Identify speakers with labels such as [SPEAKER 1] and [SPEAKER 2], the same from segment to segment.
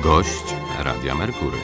[SPEAKER 1] Gość Radia Merkury.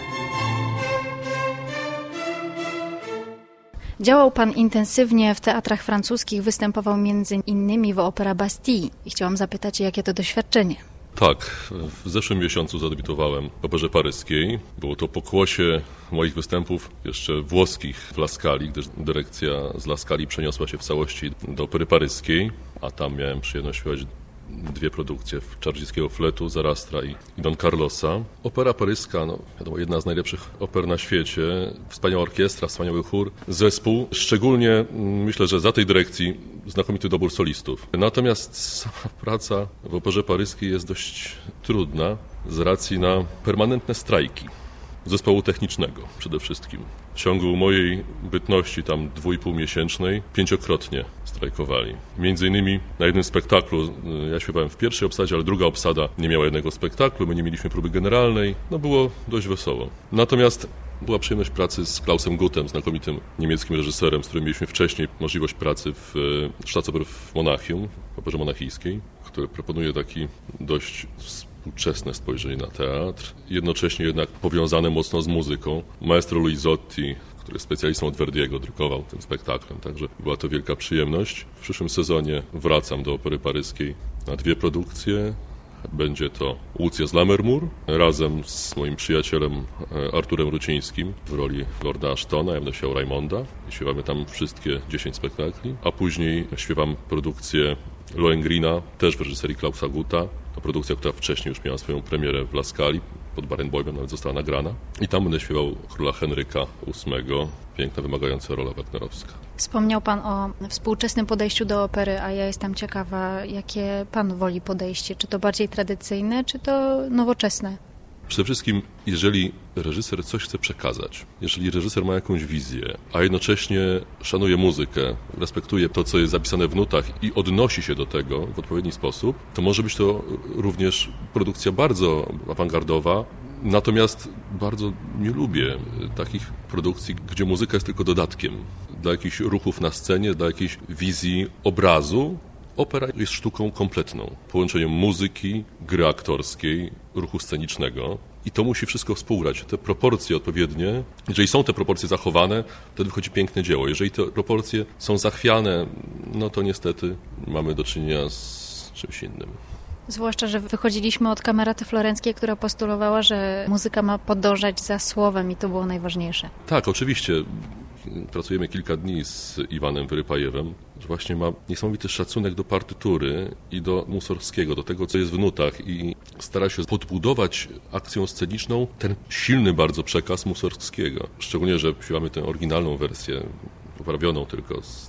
[SPEAKER 2] Działał pan intensywnie w teatrach francuskich, występował między innymi w Opera Bastille. I chciałam zapytać, jakie to doświadczenie?
[SPEAKER 3] Tak, w zeszłym miesiącu zadebiutowałem w Operze Paryskiej. Było to pokłosie moich występów jeszcze włoskich w La Scali, gdyż dyrekcja z La Scali przeniosła się w całości do Opery Paryskiej, a tam miałem przyjemność śpiewać dwie produkcje Czardziejskiego Fletu, Zarastra i Don Carlosa. Opera paryska, wiadomo, jedna z najlepszych oper na świecie. Wspaniała orkiestra, wspaniały chór, zespół. Szczególnie myślę, że za tej dyrekcji znakomity dobór solistów. Natomiast sama praca w Operze Paryskiej jest dość trudna z racji na permanentne strajki zespołu technicznego przede wszystkim. W ciągu mojej bytności tam 2,5-miesięcznej 5-krotnie strajkowali. Między innymi na jednym spektaklu, ja śpiewałem w pierwszej obsadzie, ale druga obsada nie miała jednego spektaklu, my nie mieliśmy próby generalnej, było dość wesoło. Natomiast była przyjemność pracy z Klausem Guttem, znakomitym niemieckim reżyserem, z którym mieliśmy wcześniej możliwość pracy w Staatsoper w Monachium, w Operze Monachijskiej, który proponuje taki dość współczesne spojrzenie na teatr, jednocześnie jednak powiązane mocno z muzyką. Maestro Luisotti, który jest specjalistą od Verdiego, drukował tym spektaklem, także była to wielka przyjemność. W przyszłym sezonie wracam do Opery Paryskiej na 2 produkcje. Będzie to Łucja z Lammermoor razem z moim przyjacielem Arturem Rucińskim w roli Lorda Ashtona, ja będę śpiewał Raymonda i śpiewamy tam wszystkie 10 spektakli, a później śpiewam produkcję Lohengrina, też w reżyserii Klausa Gutta. To produkcja, która wcześniej już miała swoją premierę w La Scali, pod Barenboimem nawet została nagrana. I tam będę śpiewał króla Henryka VIII, piękna, wymagająca rola wagnerowska.
[SPEAKER 2] Wspomniał pan o współczesnym podejściu do opery, a ja jestem ciekawa, jakie pan woli podejście? Czy to bardziej tradycyjne, czy to nowoczesne?
[SPEAKER 3] Przede wszystkim, jeżeli reżyser coś chce przekazać, jeżeli reżyser ma jakąś wizję, a jednocześnie szanuje muzykę, respektuje to, co jest zapisane w nutach i odnosi się do tego w odpowiedni sposób, to może być to również produkcja bardzo awangardowa. Natomiast bardzo nie lubię takich produkcji, gdzie muzyka jest tylko dodatkiem dla jakichś ruchów na scenie, dla jakiejś wizji obrazu. Opera jest sztuką kompletną, połączeniem muzyki, gry aktorskiej, ruchu scenicznego i to musi wszystko współgrać. Te proporcje odpowiednie, jeżeli są te proporcje zachowane, wtedy wychodzi piękne dzieło. Jeżeli te proporcje są zachwiane, to niestety mamy do czynienia z czymś innym.
[SPEAKER 2] Zwłaszcza, że wychodziliśmy od Kameraty Florenckiej, która postulowała, że muzyka ma podążać za słowem i to było najważniejsze.
[SPEAKER 3] Tak, oczywiście. Pracujemy kilka dni z Iwanem Wyrypajewem, że właśnie ma niesamowity szacunek do partytury i do Mussorgskiego, do tego, co jest w nutach i stara się podbudować akcją sceniczną ten silny bardzo przekaz Mussorgskiego. Szczególnie, że śpiewamy tę oryginalną wersję, poprawioną tylko z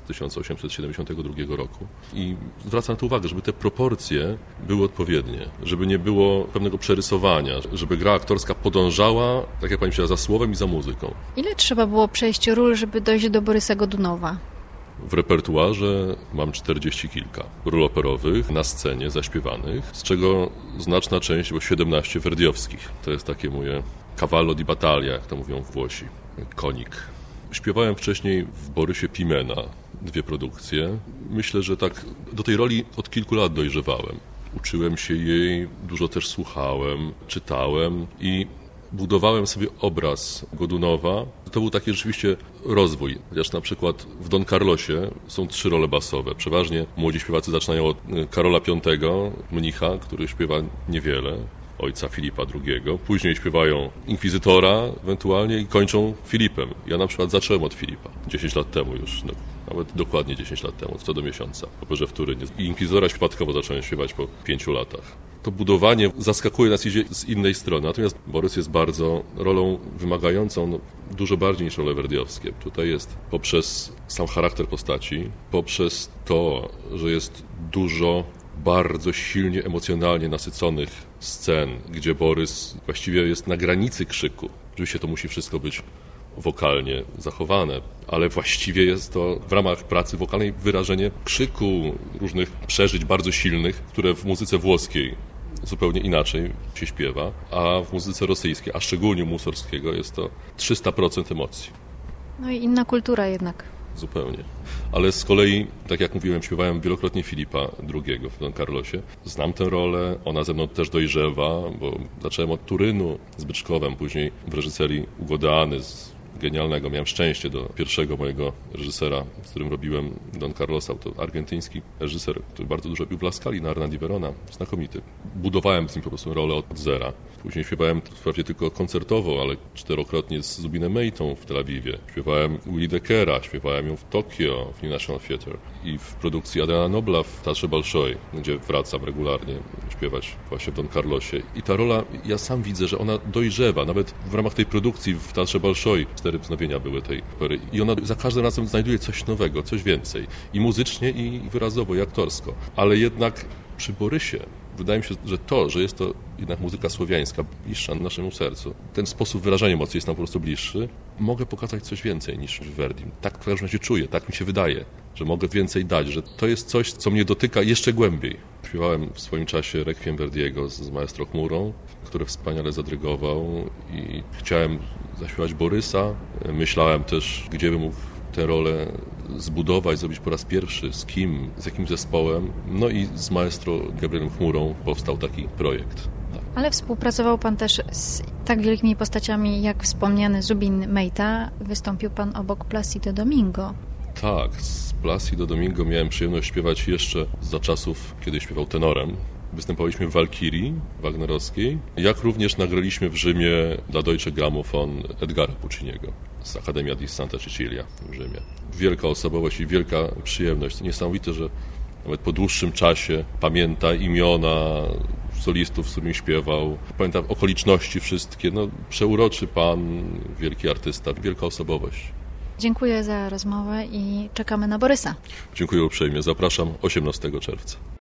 [SPEAKER 3] 1872 roku. I zwracam na to uwagę, żeby te proporcje były odpowiednie, żeby nie było pewnego przerysowania, żeby gra aktorska podążała, tak jak pani powiedziała, za słowem i za muzyką.
[SPEAKER 2] Ile trzeba było przejść ról, żeby dojść do Borysa Godunowa?
[SPEAKER 3] W repertuarze mam 40 kilka ról operowych na scenie zaśpiewanych, z czego znaczna część, bo 17 verdiowskich. To jest takie moje cavallo di battaglia, jak to mówią Włosi, konik. Śpiewałem wcześniej w Borysie Pimena 2 produkcje. Myślę, że tak do tej roli od kilku lat dojrzewałem. Uczyłem się jej, dużo też słuchałem, czytałem i budowałem sobie obraz Godunowa. To był taki rzeczywiście rozwój. Chociaż na przykład w Don Carlosie są 3 role basowe. Przeważnie młodzi śpiewacy zaczynają od Karola V, mnicha, który śpiewa niewiele, ojca Filipa II. Później śpiewają inkwizytora ewentualnie i kończą Filipem. Ja na przykład zacząłem od Filipa 10 lat temu już, nawet dokładnie 10 lat temu, co do miesiąca, w operze w Turynie. I inkwizytora przypadkowo zacząłem śpiewać po 5 latach. To budowanie zaskakuje nas, idzie z innej strony. Natomiast Borys jest bardzo rolą wymagającą, dużo bardziej niż role verdiowskie. Tutaj jest poprzez sam charakter postaci, poprzez to, że jest dużo bardzo silnie emocjonalnie nasyconych scen, gdzie Borys właściwie jest na granicy krzyku. Oczywiście to musi wszystko być wokalnie zachowane, ale właściwie jest to w ramach pracy wokalnej wyrażenie krzyku, różnych przeżyć bardzo silnych, które w muzyce włoskiej zupełnie inaczej się śpiewa, a w muzyce rosyjskiej, a szczególnie Mussorgskiego, jest to 300% emocji.
[SPEAKER 2] No i inna kultura jednak.
[SPEAKER 3] zupełnie. Ale z kolei, tak jak mówiłem, śpiewałem wielokrotnie Filipa II w Don Carlosie. Znam tę rolę, ona ze mną też dojrzewa, bo zacząłem od Turynu z Byczkowem, później w reżyserii Ugodeany genialnego. Miałem szczęście do pierwszego mojego reżysera, z którym robiłem Don Carlosa. To argentyński reżyser, który bardzo dużo robił w La Scali na Arna di Verona. Znakomity. Budowałem z nim po prostu rolę od zera. Później śpiewałem wprawdzie tylko koncertowo, ale 4-krotnie z Zubinem Mejtą w Tel Awiwie. Śpiewałem Willie Deckera, śpiewałem ją w Tokio, w New National Theatre i w produkcji Adriana Nobla w Teatrze Bolszoi, gdzie wracam regularnie śpiewać właśnie w Don Carlosie. I ta rola, ja sam widzę, że ona dojrzewa. Nawet w ramach tej produkcji w Teatrze Bolszoi 4 wznowienia były tej opery. I ona za każdym razem znajduje coś nowego, coś więcej. I muzycznie, i wyrazowo, i aktorsko. Ale jednak przy Borysie wydaje mi się, że jest to jednak muzyka słowiańska, bliższa naszemu sercu. Ten sposób wyrażania emocji jest nam po prostu bliższy. Mogę pokazać coś więcej niż w Verdim. Tak w każdym razie czuję, tak mi się wydaje, że mogę więcej dać, że to jest coś, co mnie dotyka jeszcze głębiej. Śpiewałem w swoim czasie Requiem Verdiego z maestro Chmurą, który wspaniale zadrygował i chciałem zaśpiewać Borysa. Myślałem też, gdzie bym mógł tę rolę zbudować, zrobić po raz pierwszy, z kim, z jakim zespołem. No i z maestro Gabrielem Chmurą powstał taki projekt.
[SPEAKER 2] Ale współpracował pan też z tak wielkimi postaciami jak wspomniany Zubin Mejta. Wystąpił pan obok Plácido Domingo.
[SPEAKER 3] Tak, z Plácido Domingo miałem przyjemność śpiewać jeszcze za czasów, kiedy śpiewał tenorem. Występowaliśmy w Walkirii wagnerowskiej, jak również nagraliśmy w Rzymie dla Deutsche Grammophon Edgara Pucciniego z Accademia di Santa Cecilia w Rzymie. Wielka osobowość i wielka przyjemność. Niesamowite, że nawet po dłuższym czasie pamięta imiona solistów, z którymi śpiewał. Pamięta okoliczności wszystkie. No, przeuroczy pan, wielki artysta, wielka osobowość.
[SPEAKER 2] Dziękuję za rozmowę i czekamy na Borysa.
[SPEAKER 3] Dziękuję uprzejmie. Zapraszam 18 czerwca.